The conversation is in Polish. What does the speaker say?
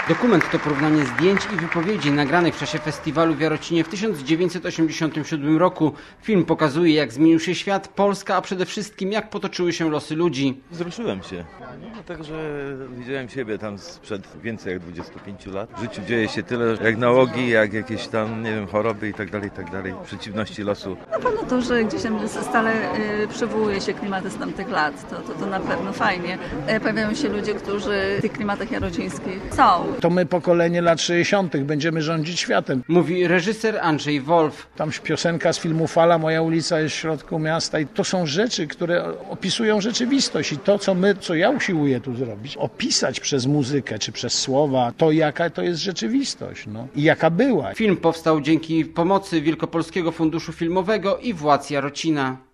Dokument to porównanie zdjęć i wypowiedzi nagranych w czasie festiwalu w Jarocinie w 1987 roku. Film pokazuje, jak zmienił się świat, Polska, a przede wszystkim jak potoczyły się losy ludzi. Wzruszyłem się, także widziałem siebie tam sprzed więcej jak 25 lat. W życiu dzieje się tyle, jak nałogi, jak jakieś tam, nie wiem, choroby i tak dalej, przeciwności losu. Na pewno to, że gdzieś tam stale przywołuje się klimaty z tamtych lat, to na pewno fajnie. Pojawiają się ludzie, którzy w tych klimatach jarocińskich są. To my, pokolenie lat 60. będziemy rządzić światem. Mówi reżyser Andrzej Wolf. Tam piosenka z filmu Fala, moja ulica jest w środku miasta i to są rzeczy, które opisują rzeczywistość i to, co ja usiłuję tu zrobić, opisać przez muzykę czy przez słowa to, jaka to jest rzeczywistość, i jaka była. Film powstał dzięki pomocy Wielkopolskiego Funduszu Filmowego i władz Jarocina.